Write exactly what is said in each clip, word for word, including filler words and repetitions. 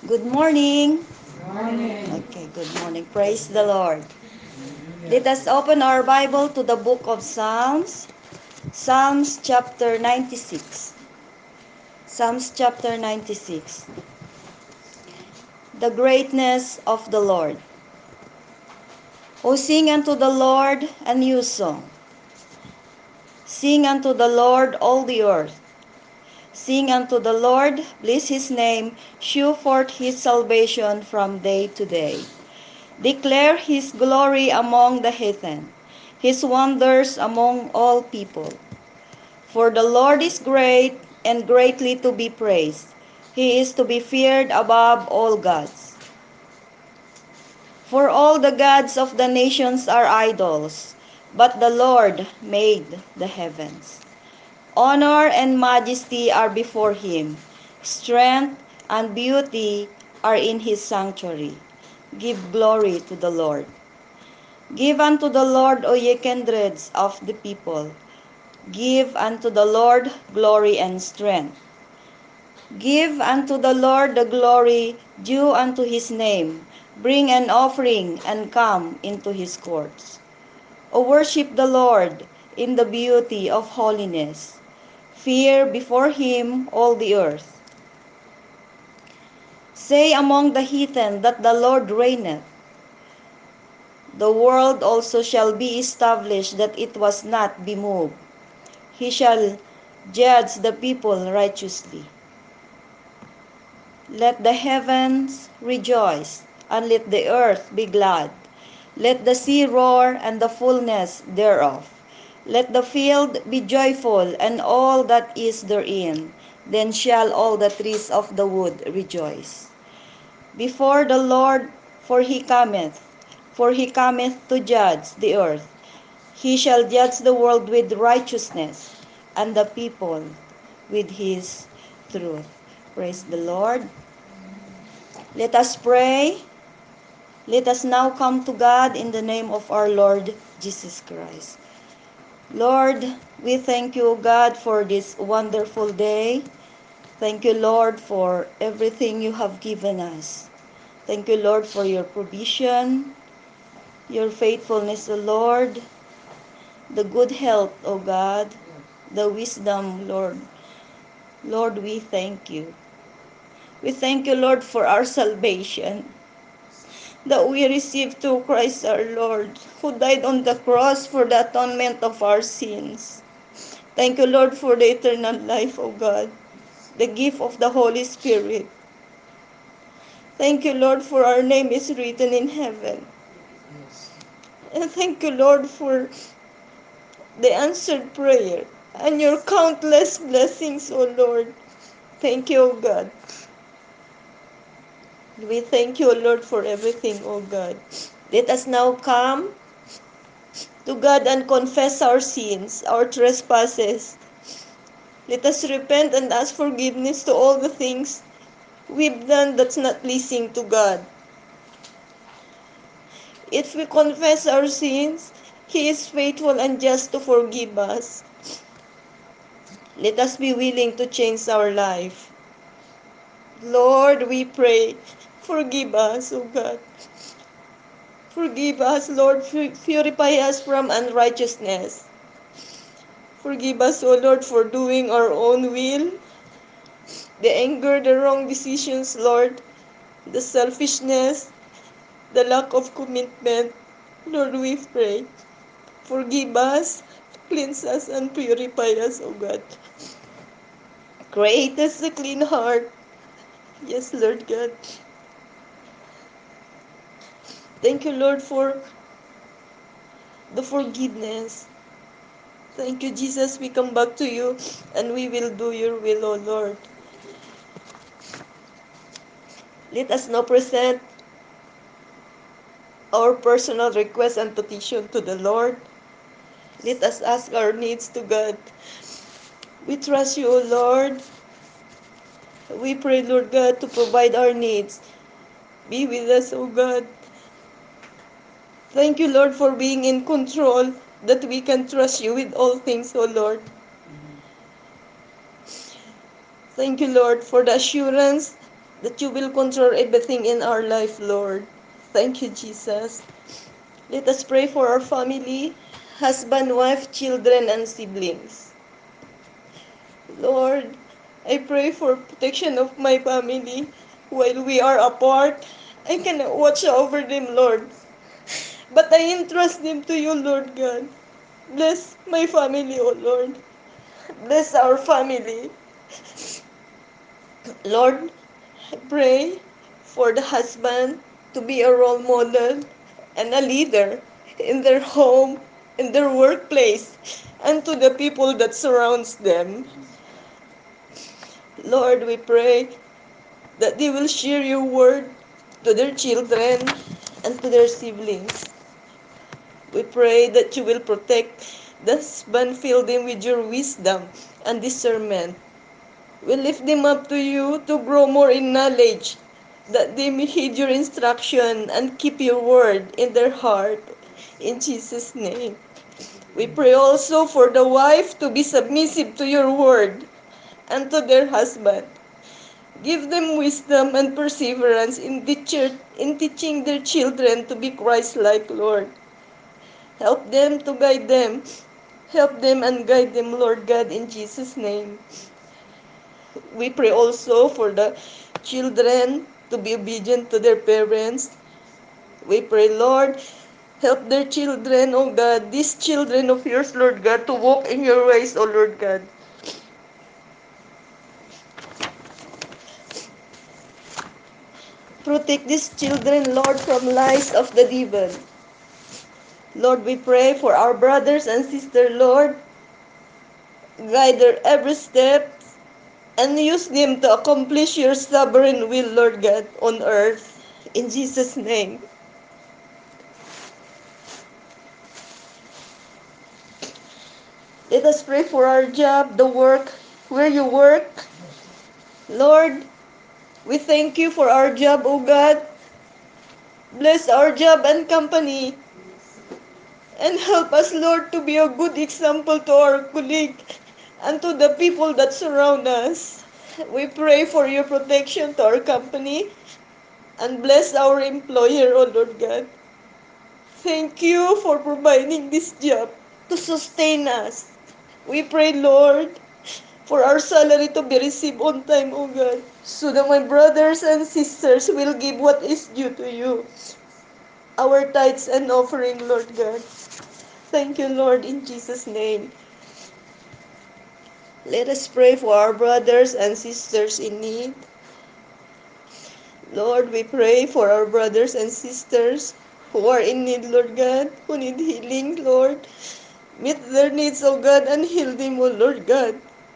Good morning. Morning. Okay, good morning. Praise the Lord. Let us open our Bible to the book of Psalms. Psalms chapter ninety-six. Psalms chapter ninety-six. The greatness of the Lord. O sing unto the Lord a new song. Sing unto the Lord all the earth. Sing unto the Lord, bless his name, shew forth his salvation from day to day. Declare his glory among the heathen, his wonders among all people. For the Lord is great and greatly to be praised. He is to be feared above all gods. For all the gods of the nations are idols, but the Lord made the heavens. Honor and majesty are before him. Strength and beauty are in his sanctuary. Give glory to the Lord. Give unto the Lord, O ye kindreds of the people. Give unto the Lord glory and strength. Give unto the Lord the glory due unto his name. Bring an offering and come into his courts. O worship the Lord in the beauty of holiness. Fear before him all the earth. Say among the heathen that the Lord reigneth. The world also shall be established, that it was not be moved. He shall judge the people righteously. Let the heavens rejoice, and let the earth be glad. Let the sea roar, and the fullness thereof. Let the field be joyful, and all that is therein. Then shall all the trees of the wood rejoice before the Lord, for he cometh, for he cometh to judge the earth. He shall judge the world with righteousness, and the people with his truth. Praise the Lord. Let us pray. Let us now come to God in the name of our Lord Jesus Christ. Lord, we thank you, God, for this wonderful day. Thank you, Lord, for everything you have given us. Thank you, Lord, for your provision, your faithfulness, O Lord, the good health, O God, the wisdom, Lord. Lord, we thank you. We thank you, Lord, for our salvation that we received through Christ our Lord, who died on the cross for the atonement of our sins. Thank you, Lord, for the eternal life, O God, the gift of the Holy Spirit. Thank you, Lord, for our name is written in heaven. And thank you, Lord, for the answered prayer and your countless blessings, O Lord. Thank you, O God. We thank you, O Lord, for everything, O God. Let us now come to God and confess our sins, our trespasses. Let us repent and ask forgiveness to all the things we've done that's not pleasing to God. If we confess our sins, He is faithful and just to forgive us. Let us be willing to change our life. Lord, we pray, forgive us, O God. Forgive us, Lord, purify us from unrighteousness. Forgive us, O Lord, for doing our own will, the anger, the wrong decisions, Lord, the selfishness, the lack of commitment. Lord, we pray, forgive us, cleanse us, and purify us, O God. Create us a clean heart. Yes, Lord God. Thank you, Lord, for the forgiveness. Thank you, Jesus. We come back to you and we will do your will, O Lord. Let us now present our personal requests and petition to the Lord. Let us ask our needs to God. We trust you, O Lord. We pray, Lord God, to provide our needs. Be with us, O God. Thank you, Lord, for being in control, that we can trust you with all things, O Lord. Thank you, Lord, for the assurance that you will control everything in our life, Lord. Thank you, Jesus. Let us pray for our family, husband, wife, children, and siblings. Lord, I pray for protection of my family while we are apart. I cannot watch over them, Lord, but I entrust them to you, Lord God. Bless my family, O Lord. Bless our family. Lord, I pray for the husband to be a role model and a leader in their home, in their workplace, and to the people that surrounds them. Lord, we pray that they will share your word to their children and to their siblings. We pray that you will protect the husband, fill them with your wisdom and discernment. We lift them up to you to grow more in knowledge, that they may heed your instruction and keep your word in their heart. In Jesus' name. We pray also for the wife to be submissive to your word and to their husband. Give them wisdom and perseverance in, teacher, in teaching their children to be Christ-like, Lord. Help them to guide them. Help them and guide them, Lord God, in Jesus' name. We pray also for the children to be obedient to their parents. We pray, Lord, help their children, oh God, these children of yours, Lord God, to walk in your ways, oh Lord God. Protect these children, Lord, from lies of the devil. Lord, we pray for our brothers and sisters, Lord. Guide their every step and use them to accomplish your sovereign will, Lord God, on earth. In Jesus' name. Let us pray for our job, the work, where you work. Lord, we thank you for our job, O God. Bless our job and company. And help us, Lord, to be a good example to our colleague and to the people that surround us. We pray for your protection to our company and bless our employer, O Lord God. Thank you for providing this job to sustain us. We pray, Lord, for our salary to be received on time, O God, so that my brothers and sisters will give what is due to you, our tithes and offering, Lord God. Thank you, Lord, in Jesus' name. Let us pray for our brothers and sisters in need. Lord, we pray for our brothers and sisters who are in need, Lord God, who need healing, Lord. Meet their needs, O God, and heal them, O Lord God.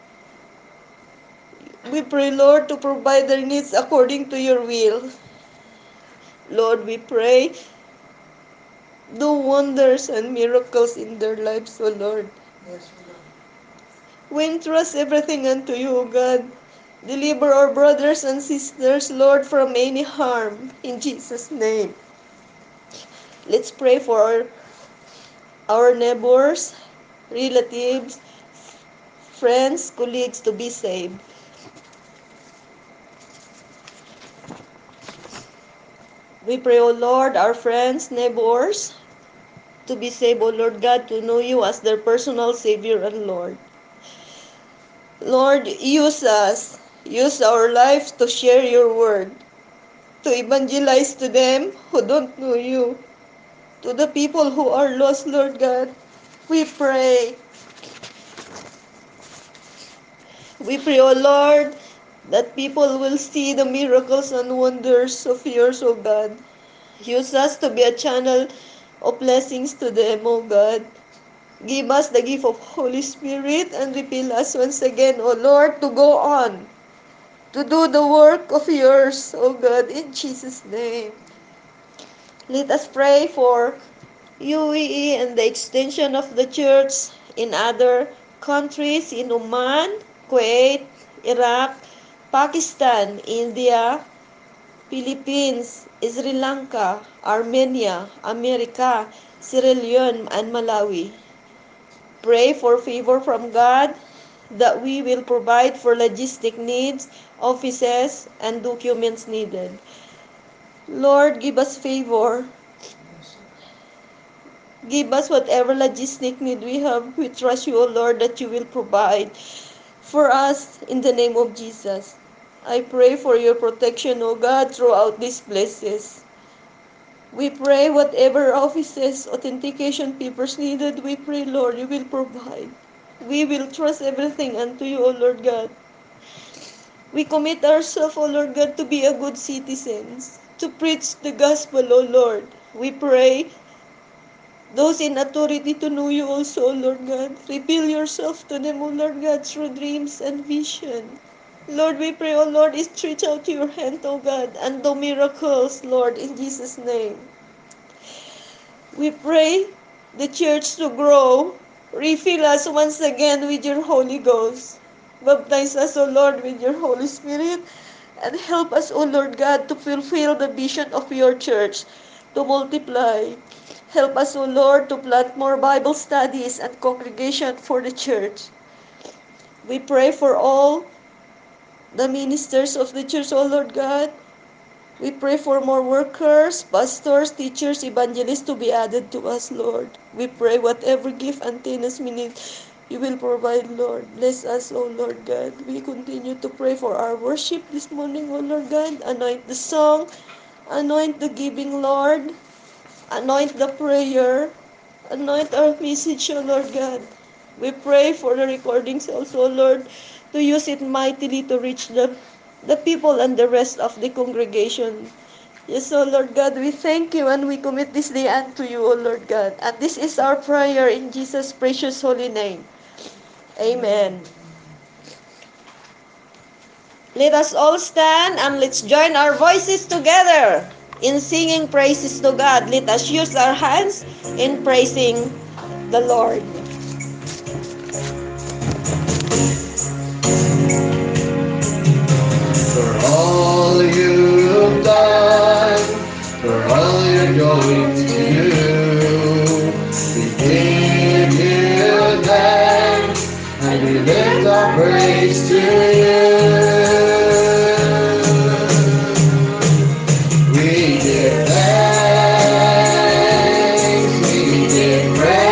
We pray, Lord, to provide their needs according to your will. Lord, we pray, do wonders and miracles in their lives, O Lord. We entrust everything unto you, O God. Deliver our brothers and sisters, Lord, from any harm. In Jesus' name. Let's pray for our, our neighbors, relatives, friends, colleagues to be saved. We pray, O Lord, our friends, neighbors, to be saved, O Lord God, to know you as their personal Savior and Lord. Lord, use us. Use our lives to share your word, to evangelize to them who don't know you, to the people who are lost, Lord God. We pray. We pray, O Lord, that people will see the miracles and wonders of yours, O God. Use us to be a channel of blessings to them, O God. Give us the gift of Holy Spirit and refill us once again, O Lord, to go on, to do the work of yours, O God, in Jesus' name. Let us pray for U A E and the extension of the church in other countries in Oman, Kuwait, Iraq, Pakistan, India, Philippines, Sri Lanka, Armenia, America, Sierra Leone, and Malawi. Pray for favor from God that we will provide for logistic needs, offices, and documents needed. Lord, give us favor. Give us whatever logistic need we have. We trust you, O Lord, that you will provide for us in the name of Jesus. I pray for your protection, O God, throughout these places. We pray whatever offices, authentication papers needed, we pray, Lord, you will provide. We will trust everything unto you, O Lord God. We commit ourselves, O Lord God, to be a good citizens, to preach the gospel, O Lord. We pray those in authority to know you also, O Lord God. Reveal yourself to them, O Lord God, through dreams and vision. Lord, we pray, O Lord, stretch out your hand, O God, and do miracles, Lord, in Jesus' name. We pray the church to grow. Refill us once again with your Holy Ghost. Baptize us, O Lord, with your Holy Spirit. And help us, O Lord God, to fulfill the vision of your church, to multiply. Help us, O Lord, to plant more Bible studies and congregation for the church. We pray for all the ministers of the church, O Lord God. We pray for more workers, pastors, teachers, evangelists to be added to us, Lord. We pray whatever gift and tenants we need, you will provide, Lord. Bless us, O Lord God. We continue to pray for our worship this morning, O Lord God. Anoint the song, anoint the giving, Lord. Anoint the prayer, anoint our message, O Lord God. We pray for the recordings also, Lord, to use it mightily to reach the, the people and the rest of the congregation. Yes, O Lord God, we thank you and we commit this day unto you, O Lord God. And this is our prayer in Jesus' precious holy name. Amen. Let us all stand and let's join our voices together in singing praises to God. Let us use our hands in praising the Lord. For all you've done, for all you're going to do, we give you thanks and we lift our praise to you. We give thanks, we give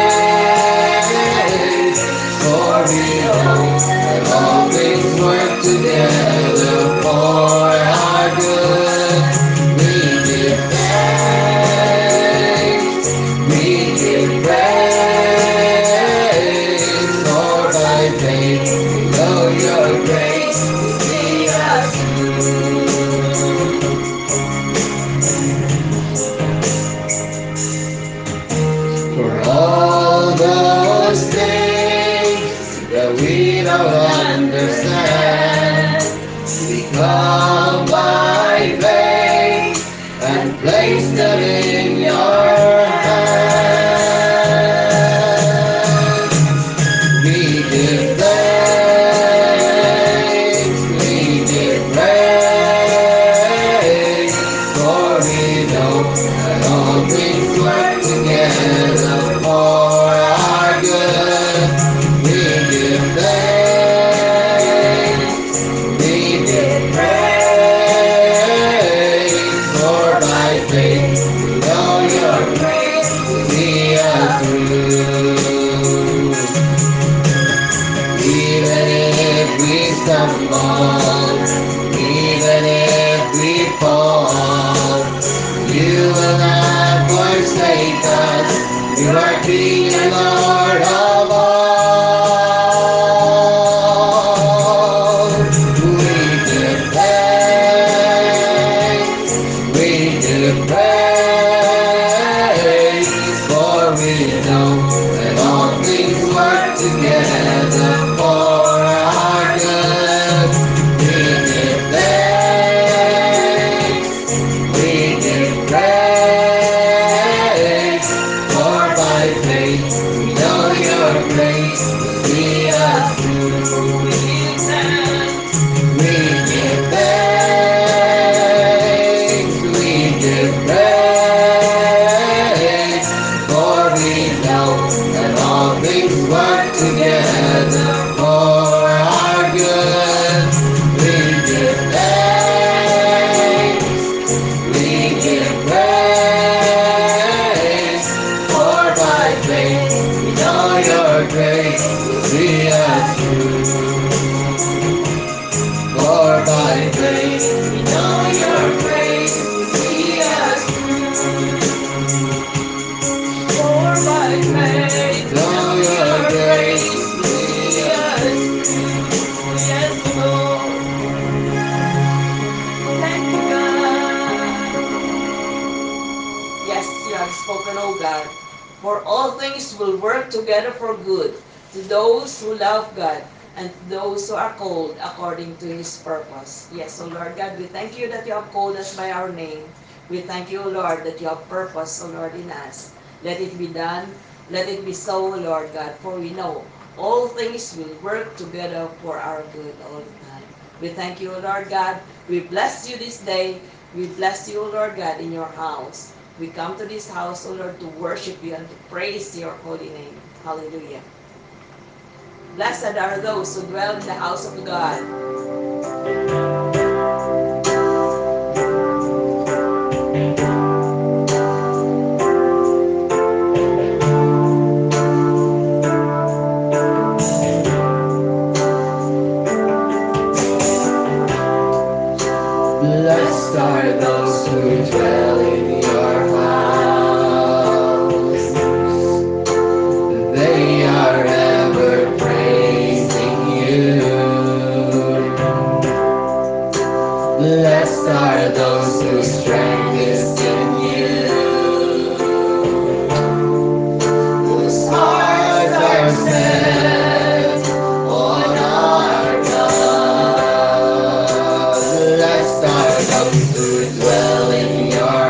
praise, for we know that all things work together for our good. We give thanks, we give praise, for by faith we know your grace will see us through. For all those things that we don't understand, we come by faith and place them in your hands. We give thanks, we give praise, for we know that all things work together for our good. We give thanks, we give praise, for by faith we know your grace will see us through. Even if we stumble, even if we fall, you will not forsake us. You are King and Lord of all. We give thanks, we give praise, for we know that all things work together for our good. We give thanks, we give praise, for by faith we know your For all things will work together for good to those who love God and to those who are called according to His purpose. Yes, so Lord God, we thank you that you have called us by our name. We thank you, Lord, that you have purpose, O Lord, in us. Let it be done. Let it be so, Lord God, for we know all things will work together for our good all the time. We thank you, Lord God. We bless you this day. We bless you, Lord God, in your house. We come to this house, O Lord, to worship you and to praise your holy name. Hallelujah. Blessed are those who dwell in the house of God. Blessed are those who dwell in your house. They are ever praising you. Blessed are those whose strength is in you, whose hearts are set on our God. Blessed are those who dwell in your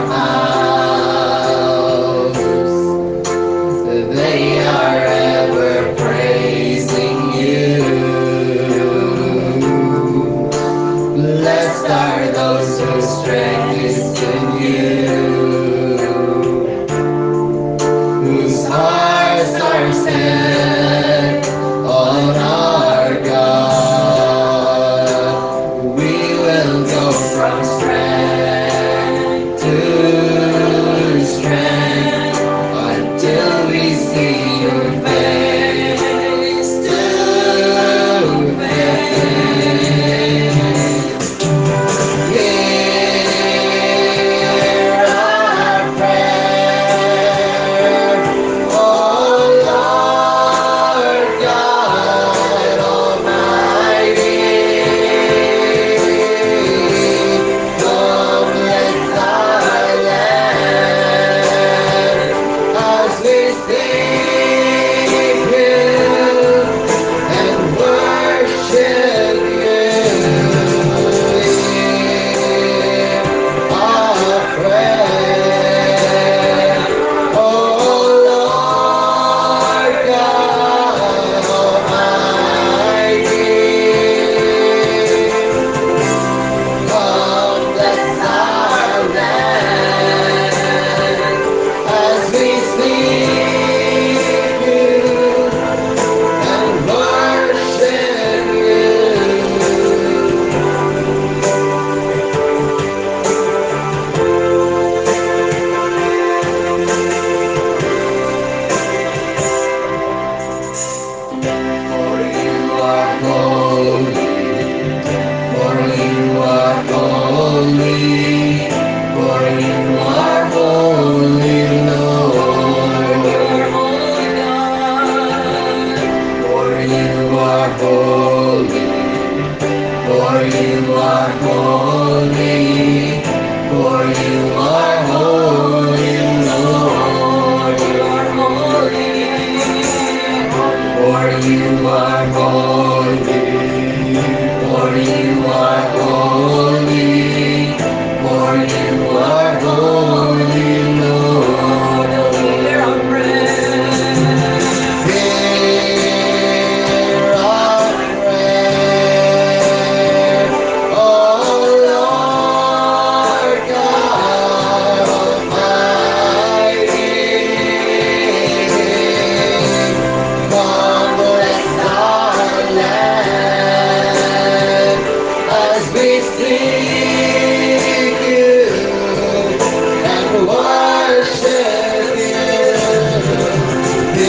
house. They are ever praising you. Blessed are those whose strength is in you, whose hearts are set on our God. We will go from strength to strength until we see your face to face. Hear our prayer, O Lord God Almighty. Come bless our land as we seek you and worship you. Our prayer, O Lord God Almighty. Come bless our land as we seek you and worship you. For you are holy, for you are holy, for you are holy, Lord. For you are holy, for you are holy, for you are holy, Lord. You are holy. For you are holy, for you are holy, for you are holy, Lord. Hear our prayer. Hear our prayer, O Lord God Almighty. Come bless our land as we seek you and worship you.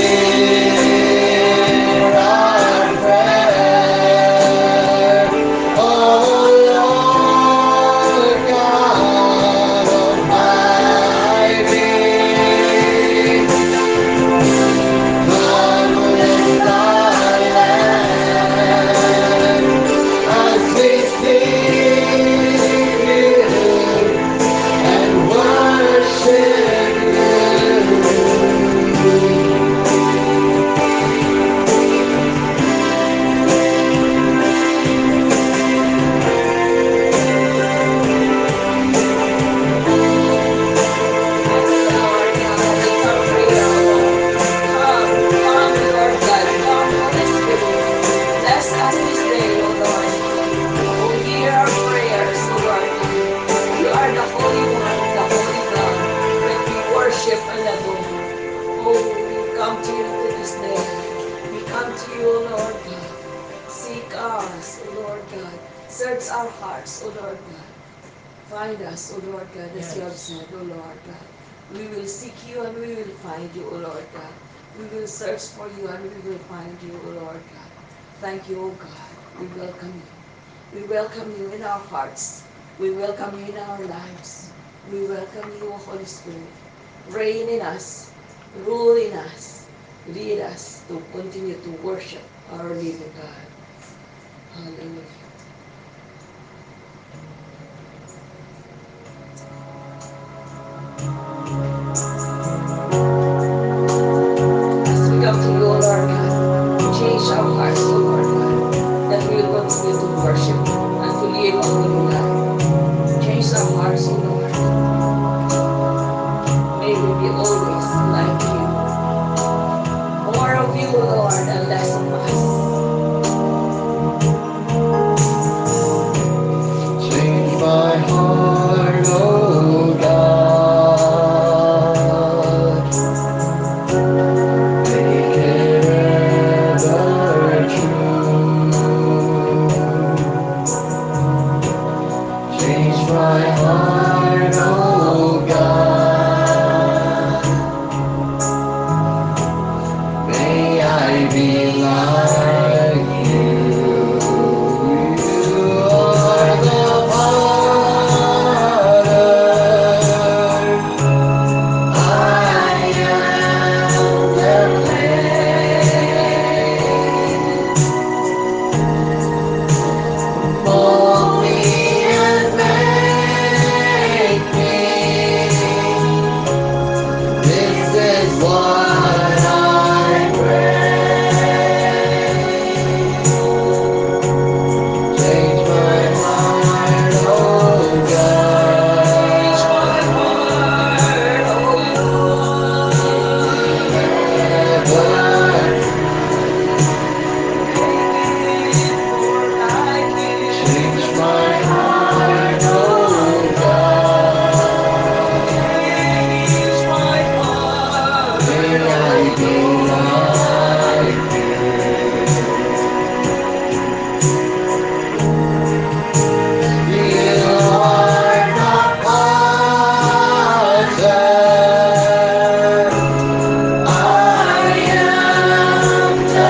Hear our prayer, O Lord God Almighty. Come bless our land as we seek us, O Lord God. Search our hearts, O Lord God. Find us, O Lord God, as you have said, O Lord God. We will seek you and we will find you, O Lord God. We will search for you and we will find you, O Lord God. Thank you, O God. We welcome you. We welcome you in our hearts. We welcome you in our lives. We welcome you, O Holy Spirit. Reign in us, rule in us, lead us to continue to worship our living God. Hallelujah. As we come to you, O Lord God, change our hearts, O Lord God, that we will continue to worship and to live a holy life. Change our hearts, O Lord. May we be always like you. More of you, Lord, and less of us. Change my heart, oh God. Make it ever true. Change my heart, oh God. May I be like you. You are the potter. I am the clay. Mold me and make me. This is what I pray. Change my heart, oh God. Ever change my heart, oh God. May I be like you. You are the potter. I am the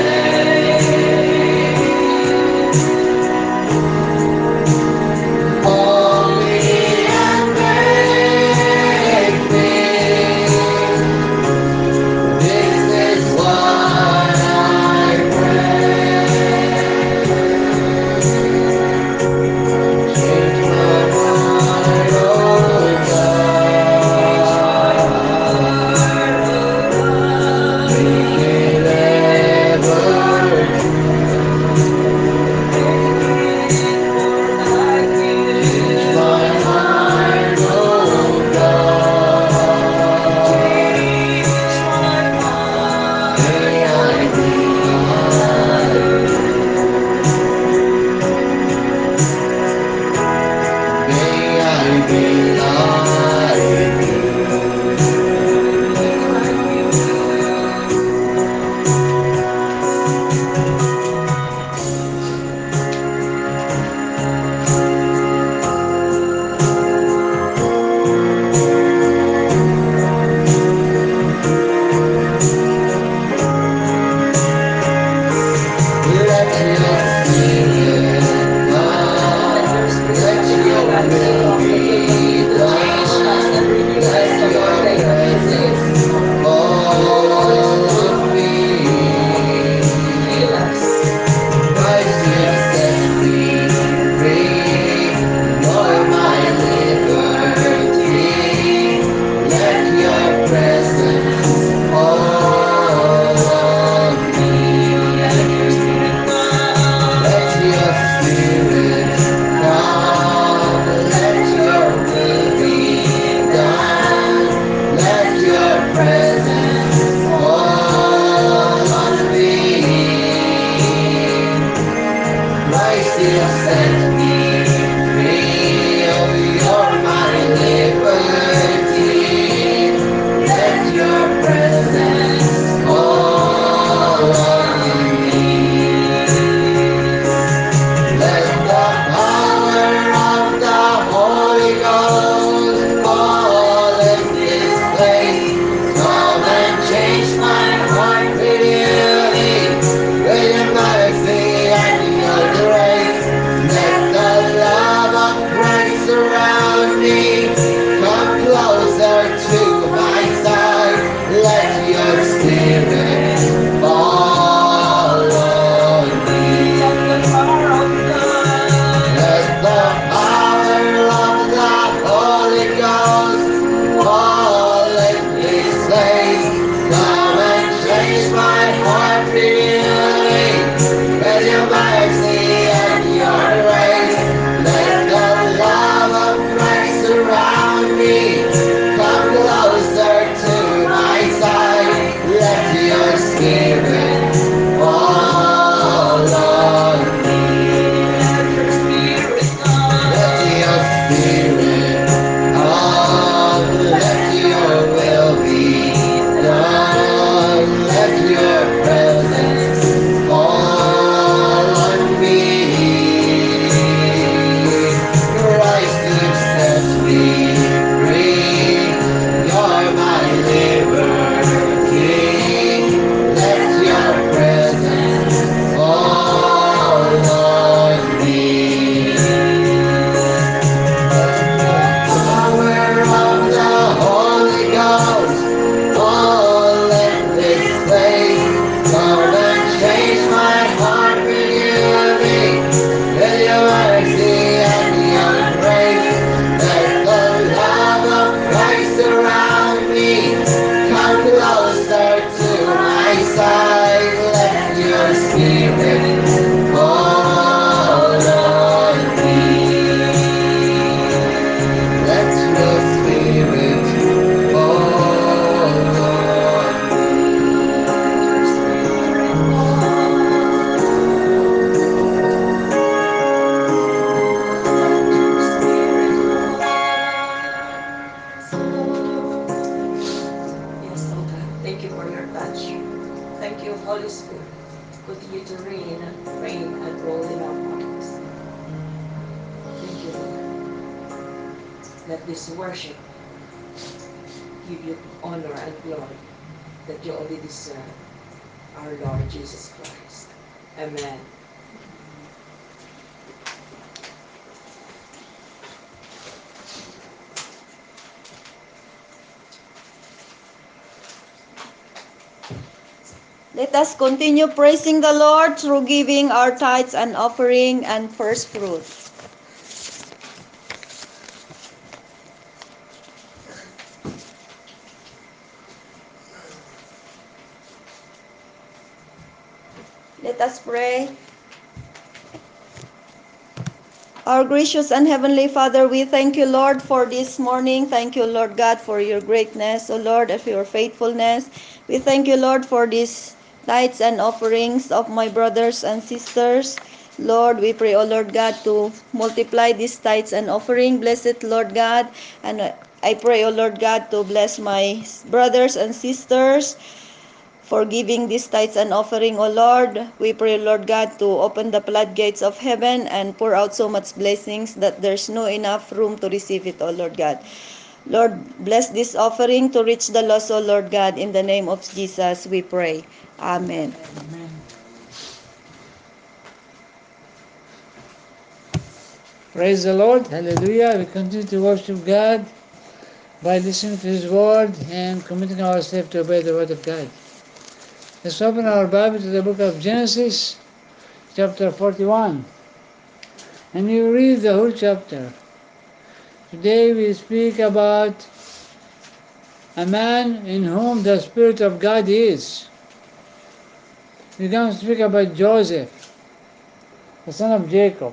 clay. Mold me and make me. This is what I pray. Change my heart, oh God. Make it ever change my heart, oh God. May I be like you. May I be like you. Let your spirit come. Let your will be done. Let your presence fall on me. Christ, you set me free. You're my liberty. Let your presence fall on me. Let your spirit come. Let your will be done. Let your presence fall on me. Christ, you set me free. Oh, you're my liberty. Let your presence fall on me. Let this worship give you honor and glory that you only deserve, our Lord Jesus Christ. Amen. Let us continue praising the Lord through giving our tithes and offering and first fruits. Let us pray. Our gracious and heavenly Father, we thank you, Lord, for this morning. Thank you, Lord God, for your greatness, O Lord, and for your faithfulness. We thank you, Lord, for these tithes and offerings of my brothers and sisters. Lord, we pray, O Lord God, to multiply these tithes and offering. Bless it, Lord God. And I pray, O Lord God, to bless my brothers and sisters for giving these tithes and offering, O Lord. We pray, Lord God, to open the floodgates of heaven and pour out so much blessings that there's no enough room to receive it, O Lord God. Lord, bless this offering to reach the lost, O Lord God. In the name of Jesus, we pray. Amen. Amen. Praise the Lord. Hallelujah. We continue to worship God by listening to His Word and committing ourselves to obey the Word of God. Let's open our Bible to the book of Genesis, chapter forty-one. And you read the whole chapter. Today we speak about a man in whom the Spirit of God is. We're going to speak about Joseph, the son of Jacob.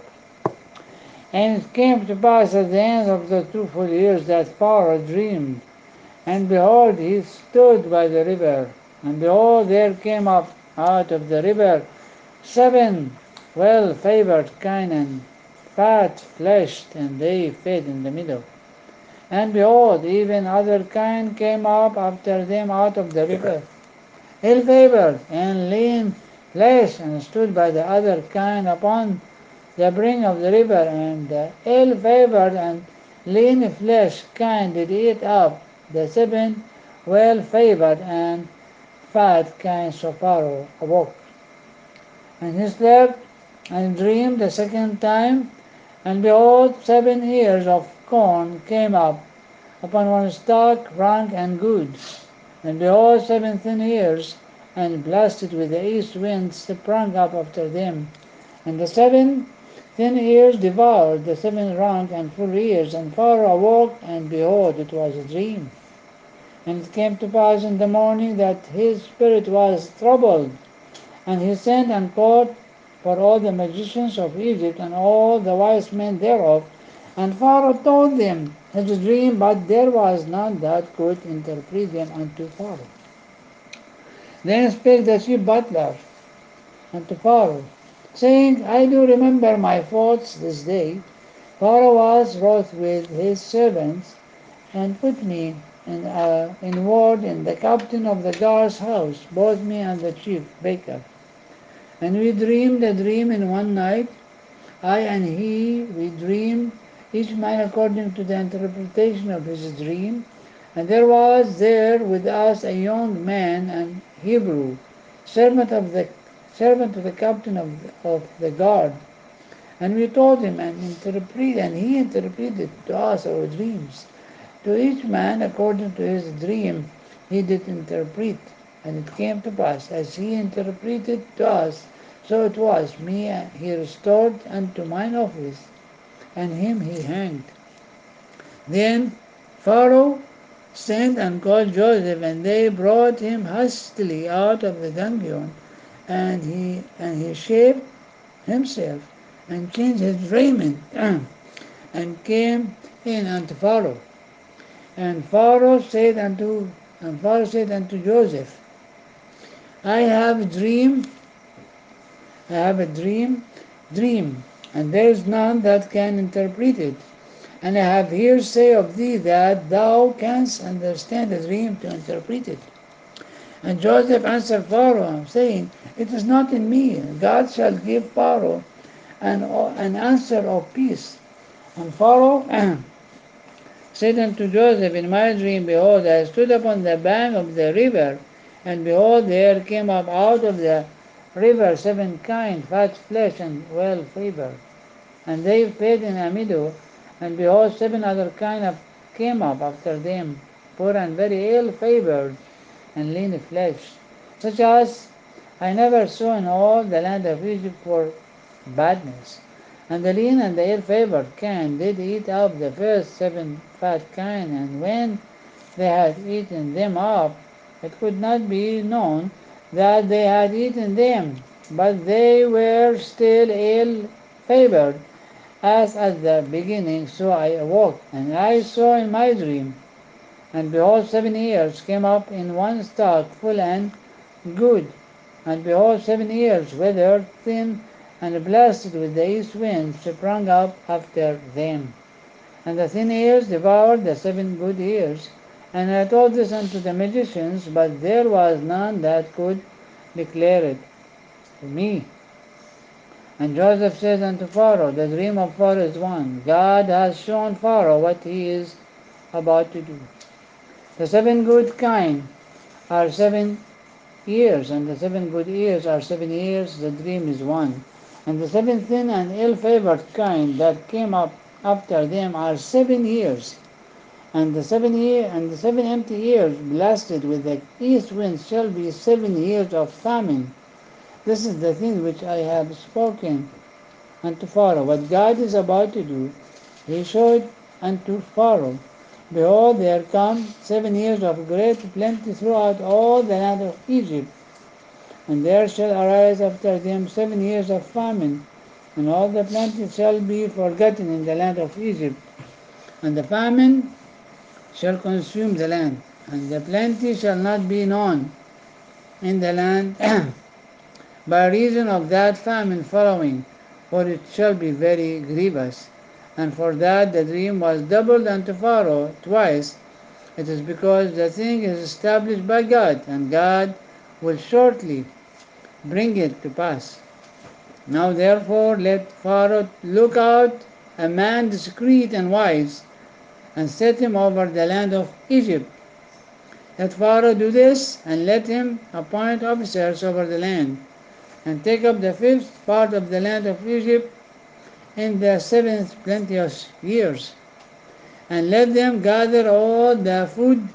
And it came to pass at the end of the two full years that Pharaoh dreamed, and behold, he stood by the river, and behold, there came up out of the river seven well-favored kine and fat-fleshed, and they fed in the middle. And behold, even other kine came up after them out of the river, ill-favored and lean-fleshed, and stood by the other kine upon the brink of the river, and the ill-favored and lean-fleshed kine did eat up the seven well-favored and fat kine. So Pharaoh awoke, and he slept and dreamed the second time, and behold, seven ears of corn came up upon one stalk, rank and good. And behold, seven thin ears, and blasted with the east wind, sprang up after them. And the seven thin ears devoured the seven rank and full ears. And Pharaoh awoke, and behold, it was a dream. And it came to pass in the morning that his spirit was troubled, and he sent and called for all the magicians of Egypt and all the wise men thereof. And Pharaoh told them his dream, but there was none that could interpret them unto Pharaoh. Then spake the chief butler unto Pharaoh, saying, I do remember my faults this day. Pharaoh was wroth with his servants, and put me in, uh, in ward in the captain of the guard's house, both me and the chief baker. And we dreamed a dream in one night, I and he, we dreamed, each man according to the interpretation of his dream. And there was there with us a young man, an Hebrew, servant of the servant of the captain of the, of the guard. And we told him and interpret, and he interpreted to us our dreams. To each man according to his dream he did interpret. And it came to pass, as he interpreted to us, so it was. Me he restored unto mine office, and him he hanged. Then Pharaoh sent and called Joseph, and they brought him hastily out of the dungeon, and he and he shaved himself, and changed his raiment, and came in unto Pharaoh. And Pharaoh said unto and Pharaoh said unto Joseph, I have a dream, I have a dream, dream, and there is none that can interpret it. And I have hearsay of thee that thou canst understand a dream to interpret it. And Joseph answered Pharaoh, saying, It is not in me. God shall give Pharaoh an, an answer of peace. And Pharaoh said unto Joseph in my dream, Behold, I stood upon the bank of the river, and behold, there came up out of the river seven kine, fat flesh, and well favored. And they fed in a meadow, and behold, seven other kine up came up after them, poor and very ill favored, and lean flesh, such as I never saw in all the land of Egypt for badness. And the lean and the ill-favored kine did eat up the first seven fat kine, and when they had eaten them up, it could not be known that they had eaten them, but they were still ill-favored, as at the beginning. So I awoke, and I saw in my dream, and behold, seven ears came up in one stalk, full and good. And behold, seven ears, withered, thin, and blasted with the east wind, sprung up after them. And the thin ears devoured the seven good ears. And I told this unto the magicians, but there was none that could declare it to me. And Joseph said unto Pharaoh, The dream of Pharaoh is one. God has shown Pharaoh what he is about to do. The seven good kine are seven years, and the seven good years are seven years. The dream is one. And the seven thin and ill-favored kine that came up after them are seven years. And the seven year and the seven empty years blasted with the east wind shall be seven years of famine. This is the thing which I have spoken unto Pharaoh. What God is about to do, he showed unto Pharaoh. Behold, there come seven years of great plenty throughout all the land of Egypt, and there shall arise after them seven years of famine, and all the plenty shall be forgotten in the land of Egypt, and the famine shall consume the land, and the plenty shall not be known in the land by reason of that famine following, for it shall be very grievous. And for that the dream was doubled unto Pharaoh twice. It is because the thing is established by God, and God will shortly bring it to pass. Now therefore let Pharaoh look out a man discreet and wise, and set him over the land of Egypt. Let Pharaoh do this, and let him appoint officers over the land, and take up the fifth part of the land of Egypt in the seventh plenteous years, and let them gather all the food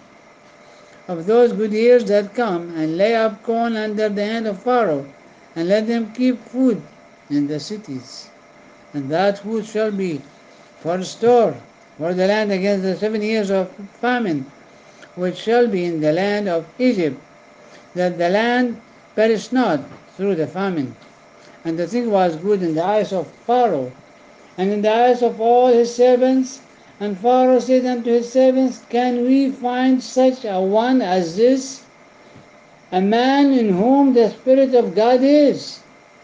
of those good years that come, and lay up corn under the hand of Pharaoh, and let them keep food in the cities. And that food shall be for store for the land against the seven years of famine, which shall be in the land of Egypt, that the land perish not through the famine. And the thing was good in the eyes of Pharaoh, and in the eyes of all his servants. And Pharaoh said unto his servants, Can we find such a one as this, a man in whom the Spirit of God is?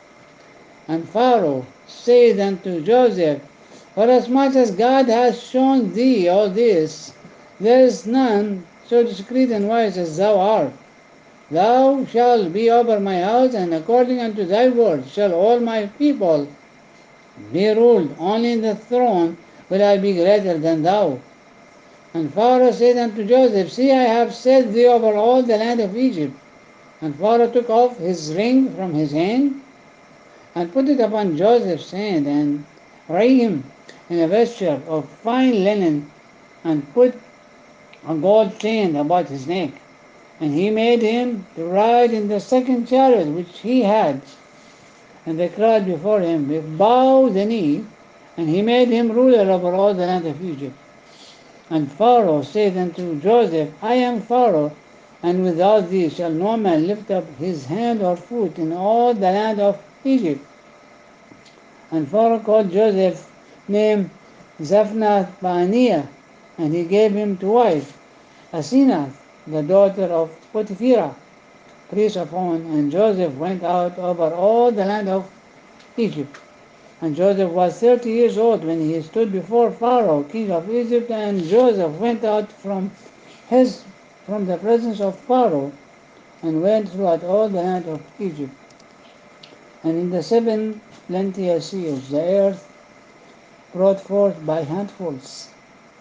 And Pharaoh said unto Joseph, Forasmuch as God hath shown thee all this, there is none so discreet and wise as thou art. Thou shalt be over my house, and according unto thy word shall all my people be ruled. Only in the throne will I be greater than thou. And Pharaoh said unto Joseph, See, I have set thee over all the land of Egypt. And Pharaoh took off his ring from his hand, and put it upon Joseph's hand, and arrayed him in a vesture of fine linen, and put a gold chain about his neck. And he made him to ride in the second chariot which he had. And they cried before him with bow the knee, and he made him ruler over all the land of Egypt. And Pharaoh said unto Joseph, I am Pharaoh, and without thee shall no man lift up his hand or foot in all the land of Egypt. And Pharaoh called Joseph's name Zaphnath Paaneah, and he gave him to wife Asenath, the daughter of Potiphera, priest of On. And Joseph went out over all the land of Egypt. And Joseph was thirty years old when he stood before Pharaoh, king of Egypt. And Joseph went out from his from the presence of Pharaoh, and went throughout all the land of Egypt. And in the seven plenteous years the earth brought forth by handfuls,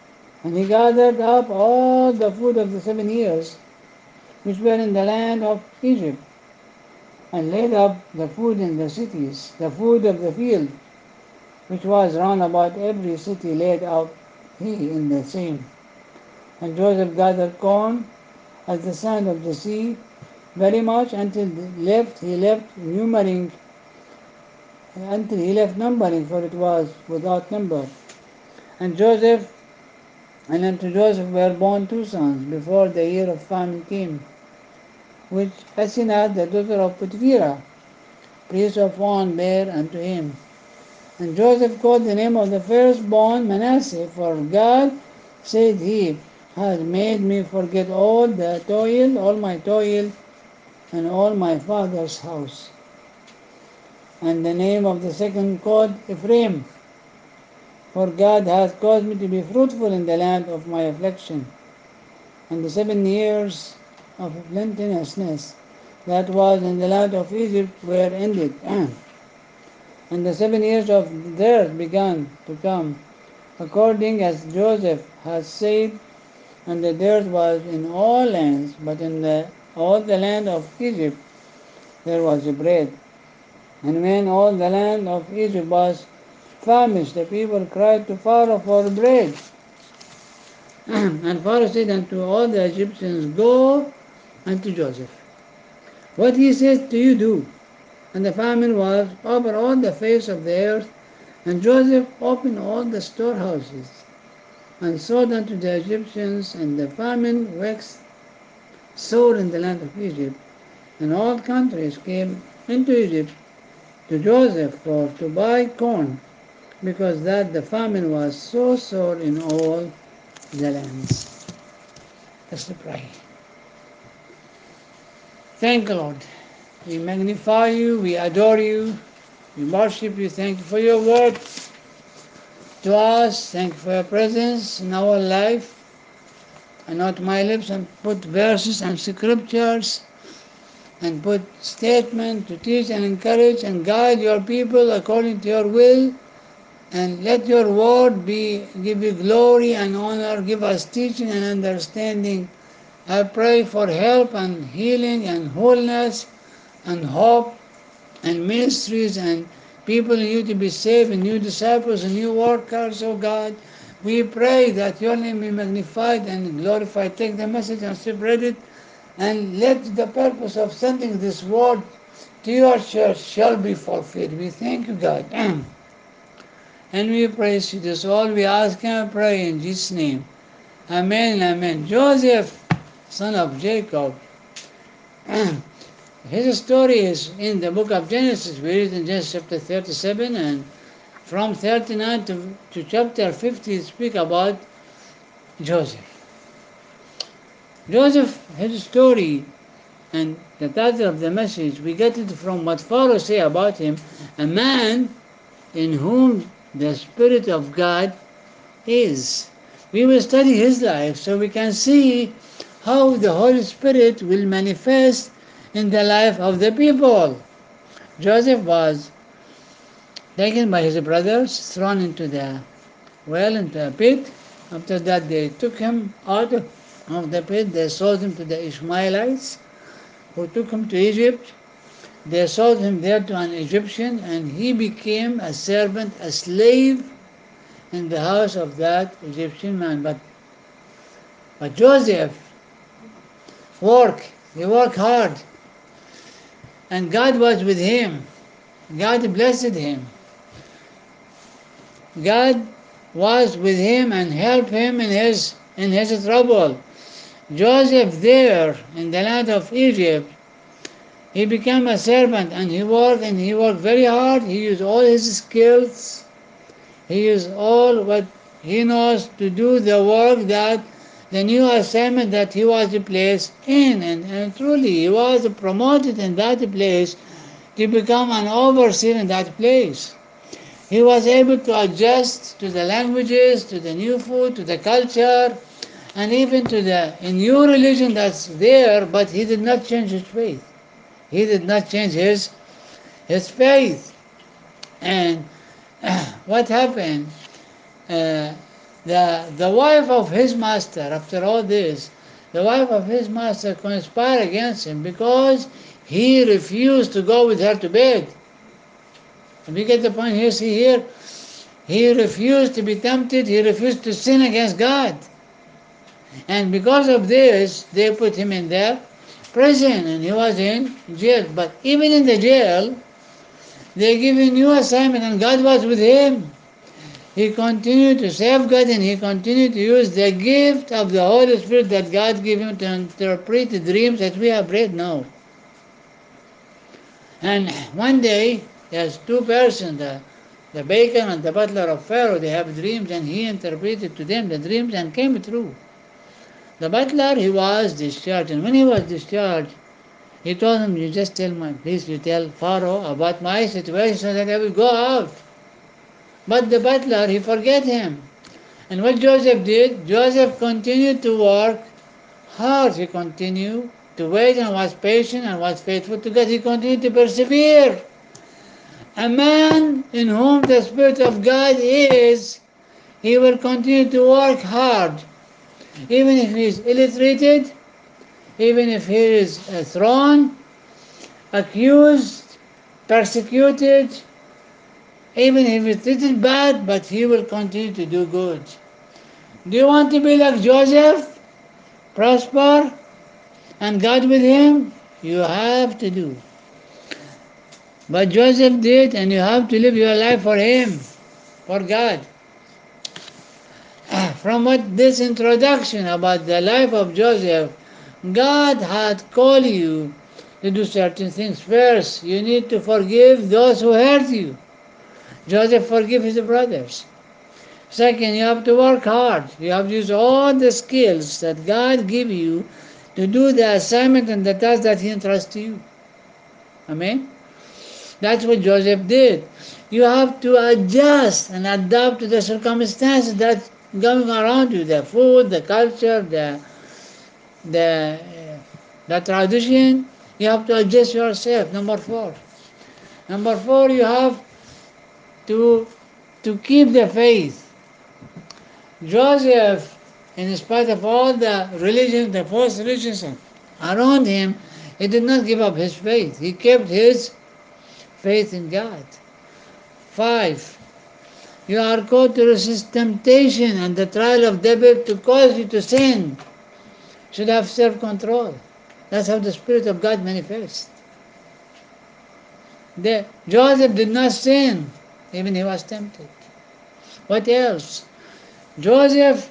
And he gathered up all the food of the seven years which were in the land of Egypt, and laid up the food in the cities, the food of the field, which was round about every city laid up he in the same. And Joseph gathered corn as the sand of the sea, very much until left he left numbering until he left numbering, for it was without number. And Joseph and unto Joseph were born two sons before the year of famine came, which Asenath the daughter of Potipherah, priest of On, bare unto him. And Joseph called the name of the firstborn Manasseh, for God, said he, has made me forget all the toil, all my toil, and all my father's house. And the name of the second called Ephraim, for God hath caused me to be fruitful in the land of my affliction. And the seven years of plenteousness that was in the land of Egypt were ended. And the seven years of dearth began to come, according as Joseph had said, and the dearth was in all lands, but in the, all the land of Egypt there was bread. And when all the land of Egypt was famished, the people cried to Pharaoh for bread. And Pharaoh said unto all the Egyptians, Go unto Joseph. What he says to you, do. And the famine was over all the face of the earth, and Joseph opened all the storehouses, and sold unto the Egyptians, and the famine waxed sore in the land of Egypt. And all countries came into Egypt to Joseph for to buy corn, because that the famine was so sore in all the lands. Let's pray. Thank you, Lord. We magnify you, we adore you, we worship you. Thank you for your word to us. Thank you for your presence in our life. Anoint my lips and put verses and scriptures and put statements to teach and encourage and guide your people according to your will. And let your word be give you glory and honor. Give us teaching and understanding. I pray for help and healing and wholeness and hope and ministries and people in you to be saved and new disciples and new workers, oh God. We pray that your name be magnified and glorified. Take the message and spread it, and let the purpose of sending this word to your church shall be fulfilled. We thank you, God. And we praise you. This all we ask and pray in Jesus' name. Amen and amen. Joseph, son of Jacob, his story is in the book of Genesis. We read in Genesis chapter thirty-seven, and from thirty-nine to, to chapter fifty speak about Joseph. Joseph, his story, and the title of the message, we get it from what Pharaoh say about him, a man in whom the Spirit of God is. We will study his life so we can see how the Holy Spirit will manifest in the life of the people. Joseph was taken by his brothers, thrown into the well, into a pit. After that they took him out of the pit. They sold him to the Ishmaelites, who took him to Egypt. They sold him there to an Egyptian, and he became a servant, a slave in the house of that Egyptian man. But, but Joseph worked. He worked hard. And God was with him. God blessed him. God was with him and helped him in his in his trouble. Joseph there in the land of Egypt, he became a servant, and he worked and he worked very hard. He used all his skills. He used all what he knows to do the work that the new assignment that he was placed in. And, and truly he was promoted in that place to become an overseer in that place. He was able to adjust to the languages, to the new food, to the culture, and even to the new religion that's there, but he did not change his faith. He did not change his, his faith. And uh, what happened? Uh, The, the wife of his master, after all this, the wife of his master conspired against him because he refused to go with her to bed. And we get the point here, see here, he refused to be tempted, he refused to sin against God. And because of this, they put him in their prison and he was in jail. But even in the jail, they gave him new assignment and God was with him. He continued to serve God and he continued to use the gift of the Holy Spirit that God gave him to interpret the dreams that we have read now. And one day, there's two persons, the, the baker and the butler of Pharaoh, they have dreams and he interpreted to them the dreams and came true. The butler, he was discharged, and when he was discharged, he told him, you just tell me, please you tell Pharaoh about my situation so that I will go out. But the butler, he forget him. And what Joseph did, Joseph continued to work hard. He continued to wait and was patient and was faithful to God. He continued to persevere. A man in whom the Spirit of God is, he will continue to work hard. Even if he is ill-treated, even if he is uh, thrown, accused, persecuted, even if he is treated bad, but he will continue to do good. Do you want to be like Joseph? Prosper and God with him? You have to do. But Joseph did, and you have to live your life for him, for God. From what this introduction about the life of Joseph, God had called you to do certain things. First, you need to forgive those who hurt you. Joseph forgave his brothers. Second, you have to work hard. You have to use all the skills that God give you to do the assignment and the task that he entrusts to you. Amen? That's what Joseph did. You have to adjust and adapt to the circumstances that's going around you, the food, the culture, the, the, uh, the tradition. You have to adjust yourself. Number four. Number four, you have to, to keep the faith. Joseph, in spite of all the religion, the false religions around him, he did not give up his faith. He kept his faith in God. Five, you are called to resist temptation and the trial of devil to cause you to sin. Should have self-control. That's how the Spirit of God manifests. The, Joseph did not sin, even he was tempted. What else? Joseph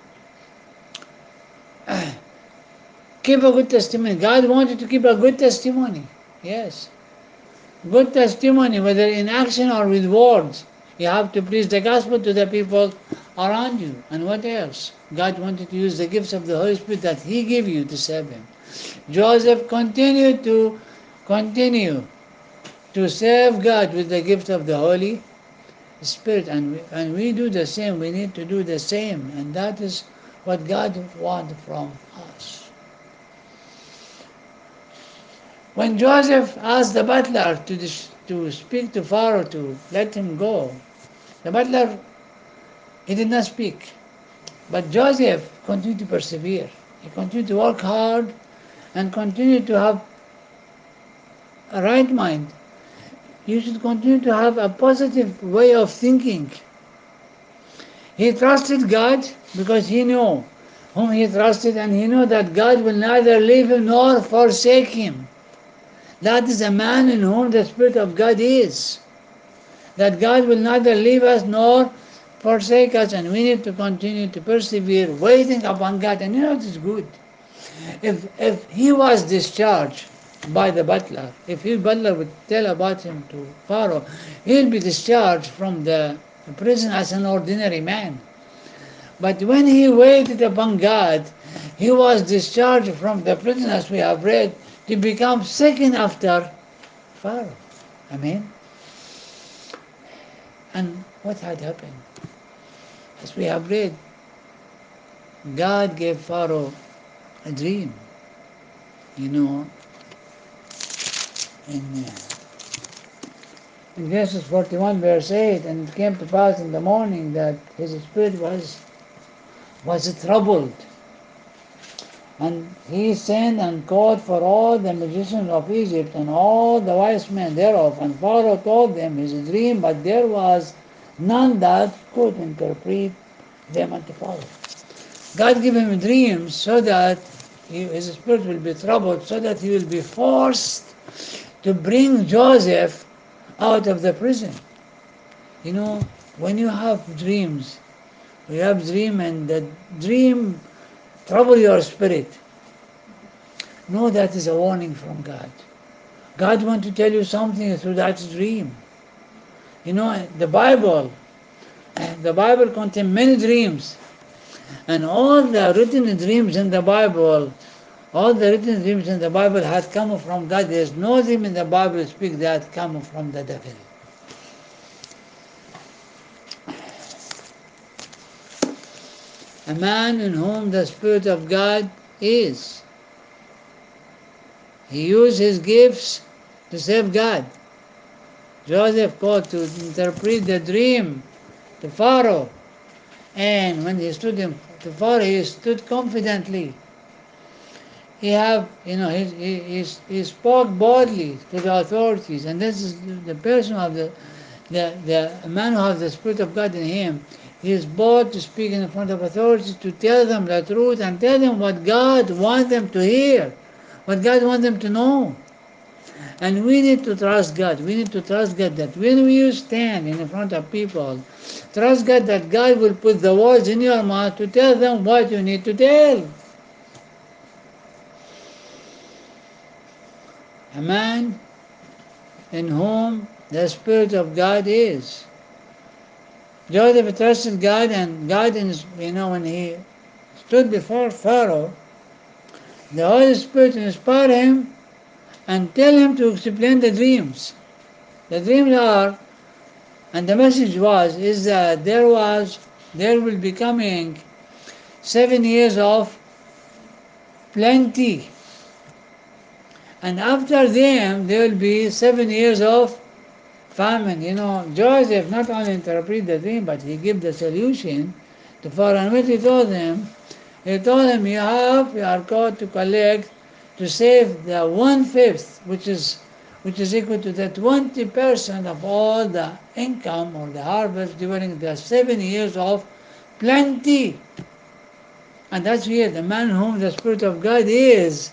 keep a good testimony. God wanted to keep a good testimony. Yes. Good testimony, whether in action or with words. You have to preach the gospel to the people around you. And what else? God wanted to use the gifts of the Holy Spirit that he gave you to serve him. Joseph continued to continue to serve God with the gift of the Holy Spirit. And we, and we do the same. We need to do the same. And that is what God wants from us. When Joseph asked the butler to, dis- to speak to Pharaoh to let him go, the butler, he did not speak. But Joseph continued to persevere. He continued to work hard and continued to have a right mind. You should continue to have a positive way of thinking. He trusted God because he knew whom he trusted, and he knew that God will neither leave him nor forsake him. That is a man in whom the Spirit of God is. That God will neither leave us nor forsake us, and we need to continue to persevere, waiting upon God. And you know, it is good. If, if he was discharged by the butler, if his butler would tell about him to Pharaoh, he'll be discharged from the prison as an ordinary man. But when he waited upon God, he was discharged from the prison, as we have read, to become second after Pharaoh. Amen. And what had happened? As we have read, God gave Pharaoh a dream. You know, in, uh, in Genesis forty-one, verse eight, and it came to pass in the morning that his spirit was was troubled, and he sent and called for all the magicians of Egypt and all the wise men thereof, and Pharaoh told them his dream, but there was none that could interpret them unto Pharaoh. God gave him dreams so that he, his spirit will be troubled, so that he will be forced to bring Joseph out of the prison. You know, when you have dreams, you have dream and the dream trouble your spirit, know that is a warning from God. God wants to tell you something through that dream. You know, the Bible, the Bible contains many dreams, and all the written dreams in the Bible, all the written dreams in the Bible had come from God. There's no dream in the Bible speak that come from the devil. A man in whom the Spirit of God is. He used his gifts to save God. Joseph called to interpret the dream to Pharaoh, and when he stood in to Pharaoh, he stood confidently. He have, you know, he, he, he, he spoke boldly to the authorities, and this is the person of the, the, the man who has the Spirit of God in him. He is bold to speak in front of authorities, to tell them the truth and tell them what God wants them to hear, what God wants them to know. And we need to trust God. We need to trust God that when you stand in front of people, trust God that God will put the words in your mouth to tell them what you need to tell. A man in whom the Spirit of God is. Joseph trusted God, and God, you know, when he stood before Pharaoh, the Holy Spirit inspired him and tell him to explain the dreams. The dreams are, and the message was, is that there was, there will be coming seven years of plenty. And after them, there will be seven years of famine. You know, Joseph not only interpreted the dream, but he gave the solution to Pharaoh. And what he told him, he told him, you have, you are called to collect, to save the one-fifth, which is which is equal to the twenty percent of all the income or the harvest during the seven years of plenty. And that's here, the man whom the Spirit of God is.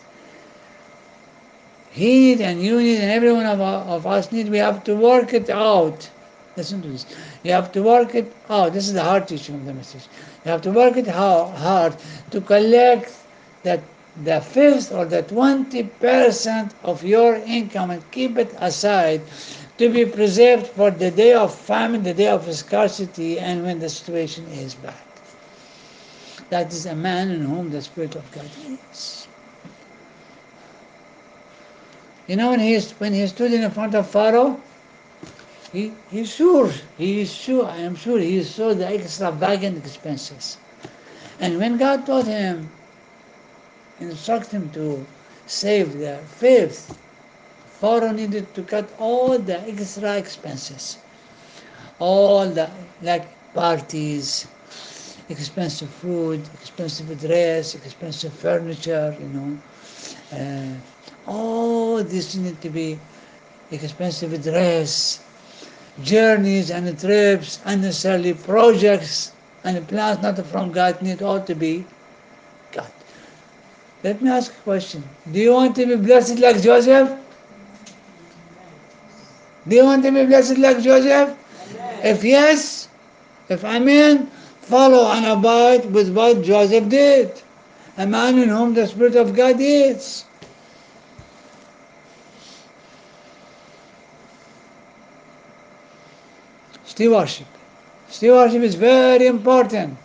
He need and you need and every one of, of us need, we have to work it out. Listen to this. You have to work it out. This is the hard teaching of the message. You have to work it hard to collect that the fifth or the twenty percent of your income and keep it aside to be preserved for the day of famine, the day of scarcity, and when the situation is bad. That is a man in whom the Spirit of God is. You know, when he, when he stood in front of Pharaoh, he, he's sure, he is sure, I am sure he saw the extravagant expenses. And when God told him, instruct him to save the fifth, Pharaoh needed to cut all the extra expenses, all the, like parties, expensive food, expensive dress, expensive furniture, you know, uh, all this need to be expensive dress, journeys and trips, unnecessarily projects and plans not from God need all to be cut. Let me ask a question. Do you want to be blessed like Joseph? Do you want to be blessed like Joseph? Amen. If yes, if amen, follow and abide with what Joseph did. A man in whom the Spirit of God is. Stewardship. Stewardship is very important.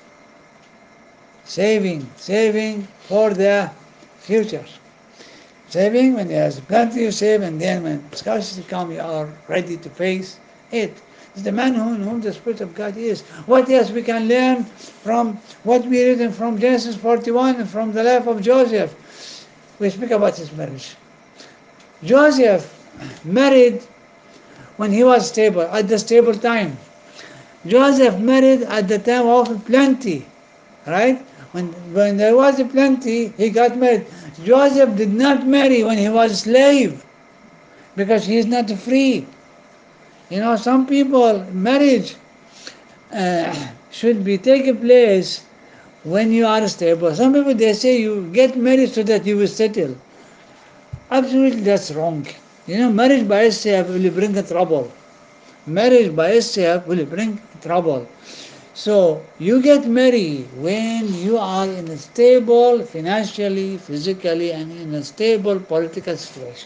Saving, saving for the future. Saving when there's plenty you save, and then when scarcity comes, you are ready to face it. It's the man whom, whom the Spirit of God is. What else we can learn from what we read from Genesis forty-one and from the life of Joseph? We speak about his marriage. Joseph married when he was stable, at the stable time. Joseph married at the time of plenty. right? When, when there was plenty, he got married. Joseph did not marry when he was a slave because he is not free. You know, some people, marriage uh, should be taking place when you are stable. Some people, they say you get married so that you will settle. Absolutely, that's wrong. You know, marriage by itself will bring a trouble. Marriage by itself will bring trouble. So you get married when you are in a stable financially, physically, and in a stable political situation.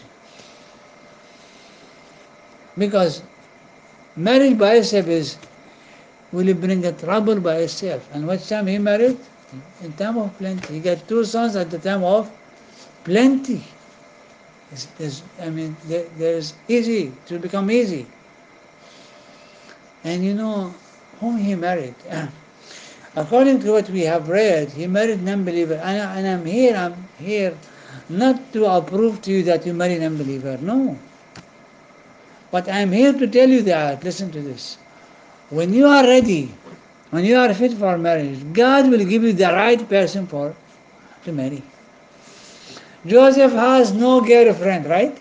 Because marriage by itself is will bring a trouble by itself. And what time he married? In time of plenty. He got two sons at the time of plenty. It's, it's, I mean, there, there's easy to become easy. And you know whom he married? According to what we have read, he married non-believer. And, I- and I'm here, I'm here not to approve to you that you marry an unbeliever. No. But I'm here to tell you that, listen to this. When you are ready, when you are fit for marriage, God will give you the right person for to marry. Joseph has no girlfriend, right?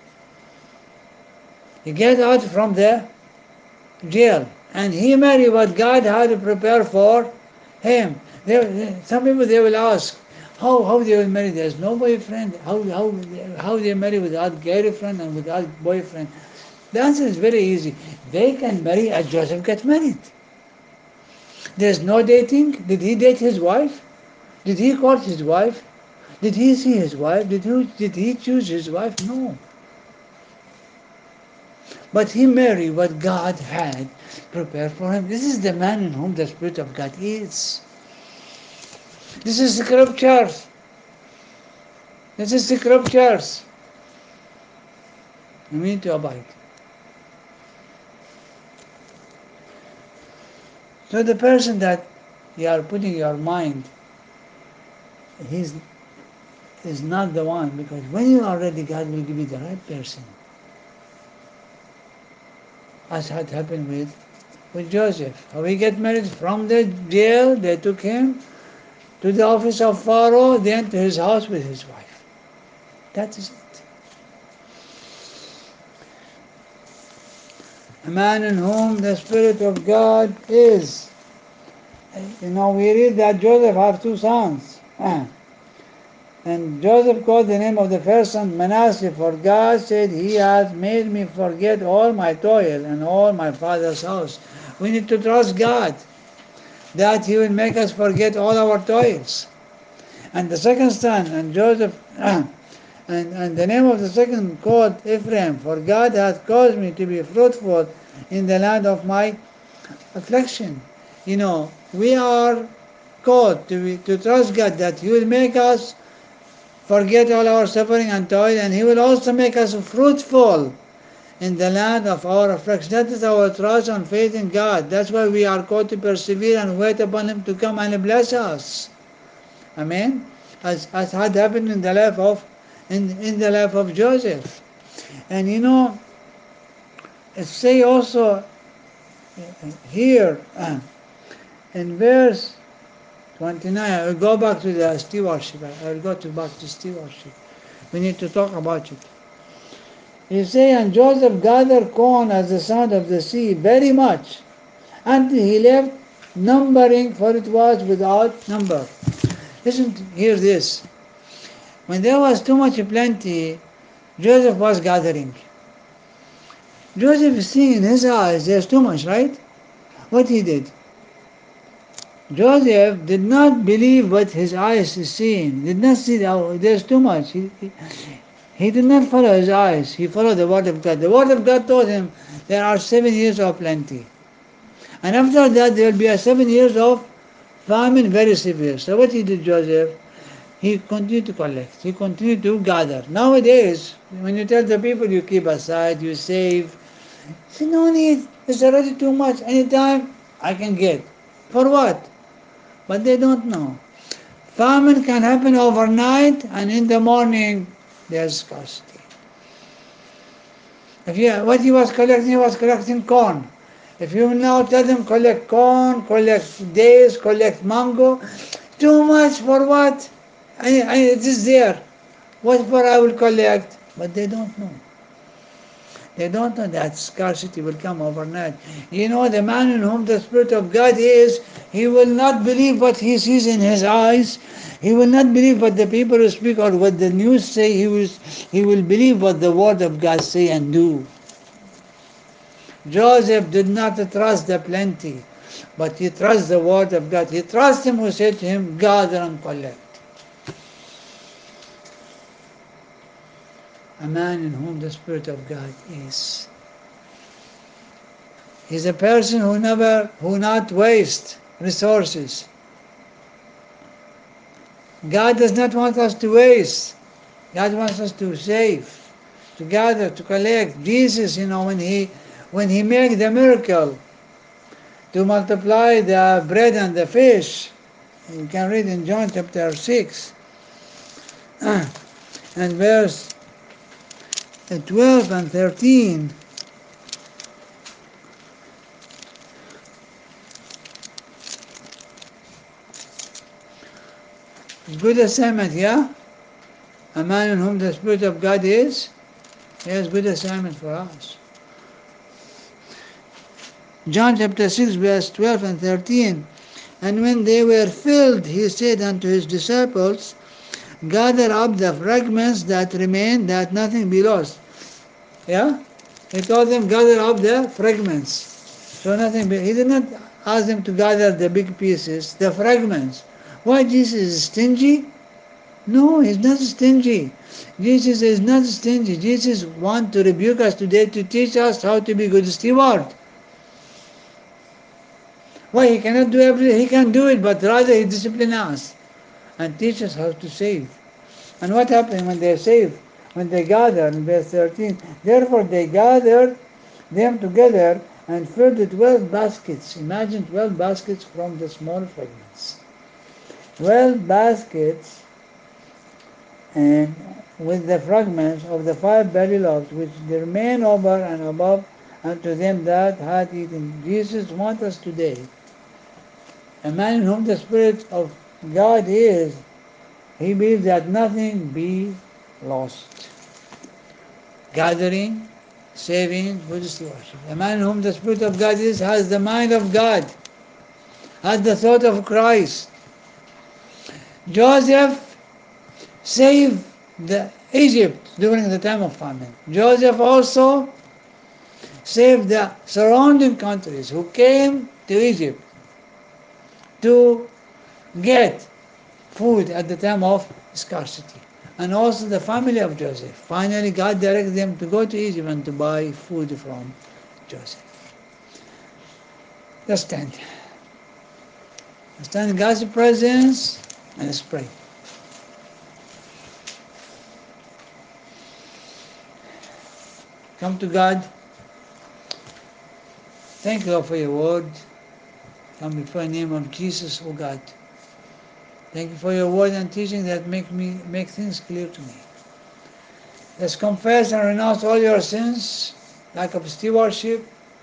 He gets out from the jail and he married what God had prepared for him. There, some people they will ask, how how they will marry? There's no boyfriend. How how how they marry without girlfriend and without boyfriend? The answer is very easy. They can marry as Joseph got married. There's no dating. Did he date his wife? Did he court his wife? Did he see his wife? Did he, did he choose his wife? No. But he married what God had prepared for him. This is the man in whom the Spirit of God is. This is scriptures. This is scriptures. You need to abide. So the person that you are putting your mind, he's is not the one, because when you are ready, God will give you the right person. As had happened with, with Joseph. How he get married from the jail, they took him to the office of Pharaoh, then to his house with his wife. That is it. A man in whom the Spirit of God is. You know, we read that Joseph had two sons. And Joseph called the name of the first son Manasseh, for God said, He has made me forget all my toil and all my father's house. We need to trust God that He will make us forget all our toils. And the second son, and Joseph, and, and the name of the second called Ephraim, for God hath caused me to be fruitful in the land of my affliction. You know, we are called to, be, to trust God that He will make us forget all our suffering and toil, and He will also make us fruitful in the land of our affliction. That is our trust and faith in God. That's why we are called to persevere and wait upon Him to come and bless us. Amen. As as had happened in the life of in, in the life of Joseph. And you know, it say also here uh, in verse twenty-nine, I will go back to the stewardship. I will go to back to stewardship. We need to talk about it. You say, and Joseph gathered corn as the sand of the sea very much, until he left numbering, for it was without number. Listen, to, hear this. When there was too much plenty, Joseph was gathering. Joseph is seeing in his eyes there's too much, right? What he did? Joseph did not believe what his eyes is seeing. Did not see that there's too much. He, he, he did not follow his eyes. He followed the word of God. The word of God told him there are seven years of plenty. And after that there will be a seven years of famine, very severe. So what he did, Joseph? He continued to collect. He continued to gather. Nowadays, when you tell the people you keep aside, you save, say no need. It's already too much. Anytime I can get. For what? But they don't know. Famine can happen overnight, and in the morning there's scarcity. If you, what he was collecting, he was collecting corn. If you now tell them collect corn, collect dates, collect mango, too much for what? I, I, it is there. What for I will collect? But they don't know. They don't know that scarcity will come overnight. You know, the man in whom the Spirit of God is, he will not believe what he sees in his eyes. He will not believe what the people who speak or what the news say. He will, he will believe what the Word of God say and do. Joseph did not trust the plenty, but he trusts the Word of God. He trusts him who said to him, gather and collect. A man in whom the Spirit of God is. He's a person who never, who not waste resources. God does not want us to waste. God wants us to save, to gather, to collect. Jesus, you know, when he, when he made the miracle to multiply the bread and the fish, you can read in John chapter six and verse twelve and thirteen. Good assignment, yeah? A man in whom the Spirit of God is, he has good assignment for us. John chapter six, verse twelve and thirteen. And when they were filled, he said unto his disciples, gather up the fragments that remain, that nothing be lost. Yeah? He told them, gather up the fragments. So nothing be, he did not ask them to gather the big pieces, the fragments. Why Jesus is stingy? No, he's not stingy. Jesus is not stingy. Jesus wants to rebuke us today to teach us how to be good steward. Why? He cannot do everything. He can do it, but rather he disciplines us and teaches us how to save. And what happened when they saved? When they gathered, in verse thirteen, therefore they gathered them together and filled the twelve baskets. Imagine twelve baskets from the small fragments. Twelve baskets and with the fragments of the five barley loaves which remain over and above unto them that had eaten. Jesus wants us today. A man in whom the Spirit of God is, he believes that nothing be lost. Gathering, saving, good stewardship. A man in whom the Spirit of God is has the mind of God, has the thought of Christ. Joseph saved the Egypt during the time of famine. Joseph also saved the surrounding countries who came to Egypt to get food at the time of scarcity. And also the family of Joseph. Finally, God directed them to go to Egypt and to buy food from Joseph. Let's stand. Let's stand in God's presence and let's pray. Come to God. Thank you, Lord, for your word. Come before the name of Jesus, O God. Thank you for your word and teaching that make me make things clear to me. Let's confess and renounce all your sins, lack of stewardship,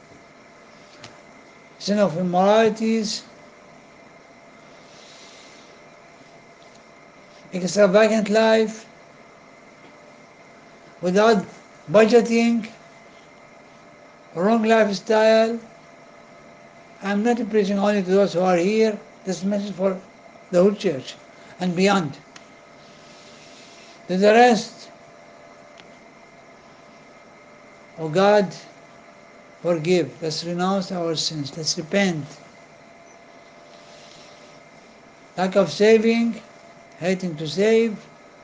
sin of immoralities, extravagant life, without budgeting, wrong lifestyle. I'm not preaching only to those who are here. This message for the whole church and beyond. To the rest, oh God, forgive. Let's renounce our sins. Let's repent. Lack of saving, hating to save.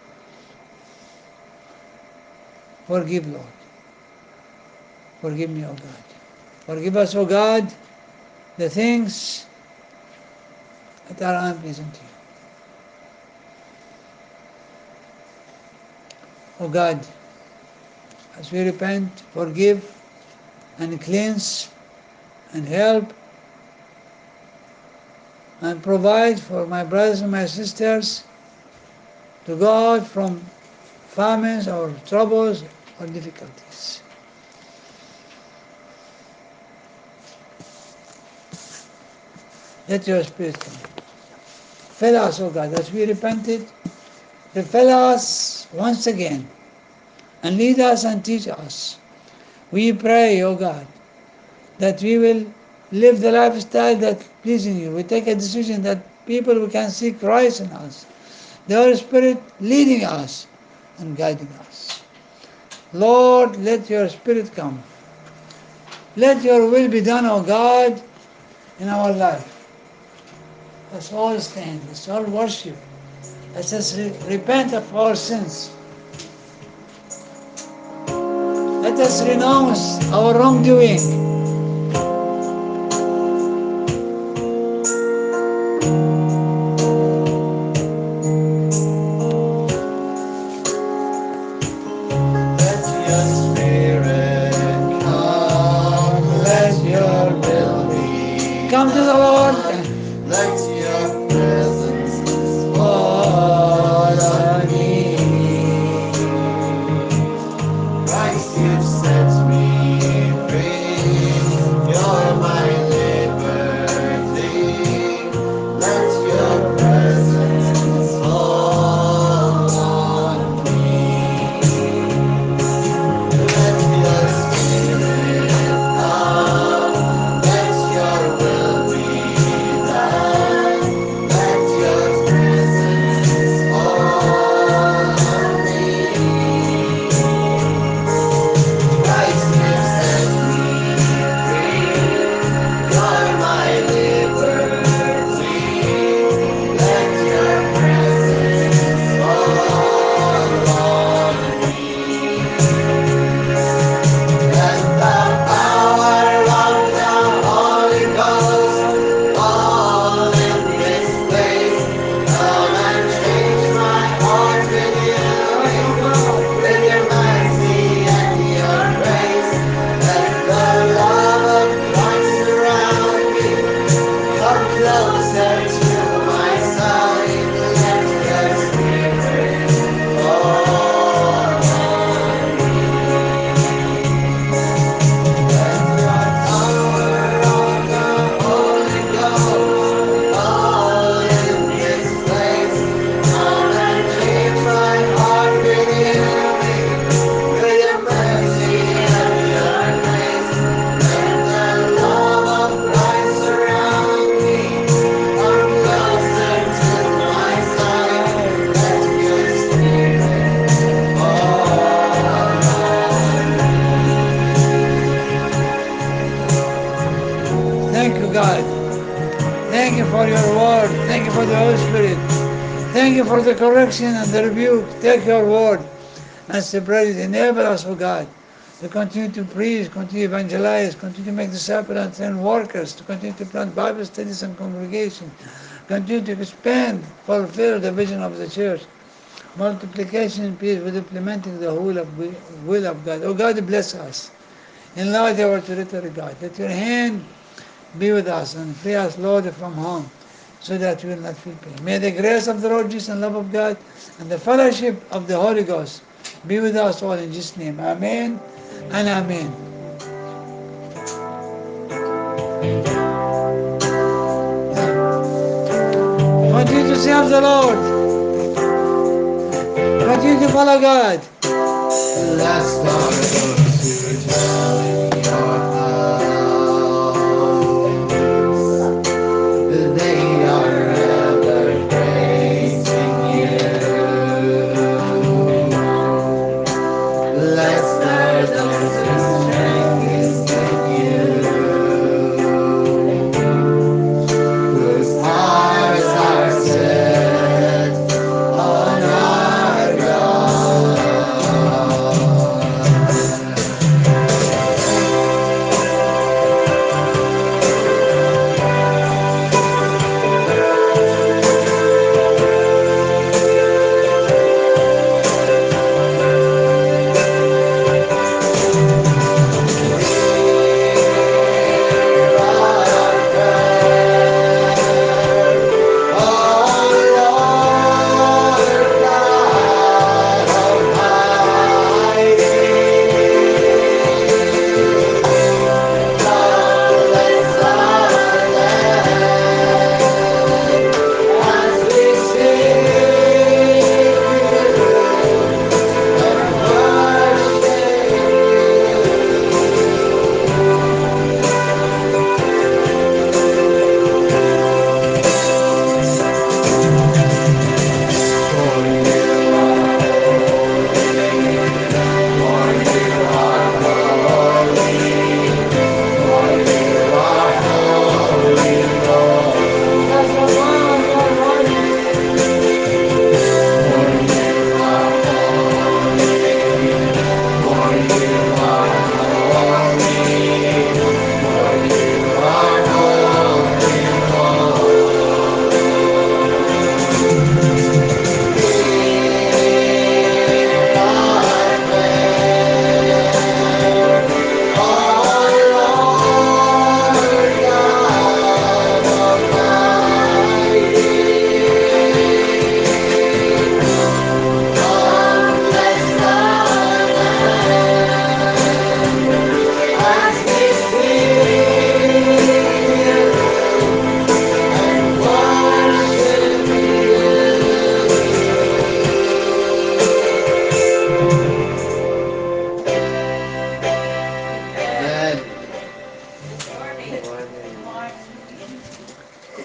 Forgive, Lord. Forgive me, O God. Forgive us, O God, the things that are unpleasant to you. O God, as we repent, forgive and cleanse and help and provide for my brothers and my sisters to go out from famines or troubles or difficulties. let your Spirit come. Fill us, O God, as we repented, fill us once again and lead us and teach us. We pray, O God, that we will live the lifestyle that pleasing you. We take a decision that people we can see Christ in us. The Holy Spirit leading us and guiding us. Lord, let your Spirit come. Let your will be done, O God, in our life. Let's all stand. Let's all worship. Let us re- repent of our sins. Let us renounce our wrongdoing. Let your spirit come, let your will be Come to the Lord. Let your presence fall on me. Christ, you set me free. You're my liberty. Let your presence fall on me. Let your spirit come. Let your will be done. Let your presence fall on me. Christ, you set me free. You're my liberty. Let your presence fall on me. Let the power of the Holy Ghost fall in this place. Come and change my heart renewing with your mercy and your grace. Let the love of Christ surround me. Come closer to my side. Let your spirit fall on me. Let the power of the Holy Ghost fall in this place. Come and change my heart renewing with your mercy and your grace. Let the love of Christ surround me. Come closer to my side. Let your spirit fall on Thank you, God. Thank you for your word. Thank you for the Holy Spirit. Thank you for the correction and the rebuke. Take your word and spread it. Enable us, O God, to continue to preach, continue to evangelize, continue to make disciples and train workers, to continue to plant Bible studies and congregation, continue to expand, fulfill the vision of the church. Multiplication and peace with implementing the will of, will of God. Oh God, bless us. Enlarge our territory, God. Let your hand be with us and free us, Lord, from harm, so that we will not feel pain. May the grace of the Lord Jesus and love of God and the fellowship of the Holy Ghost be with us all in Jesus' name. Amen and amen. Continue to serve the Lord. Continue to follow God. Blessed are those who dwell in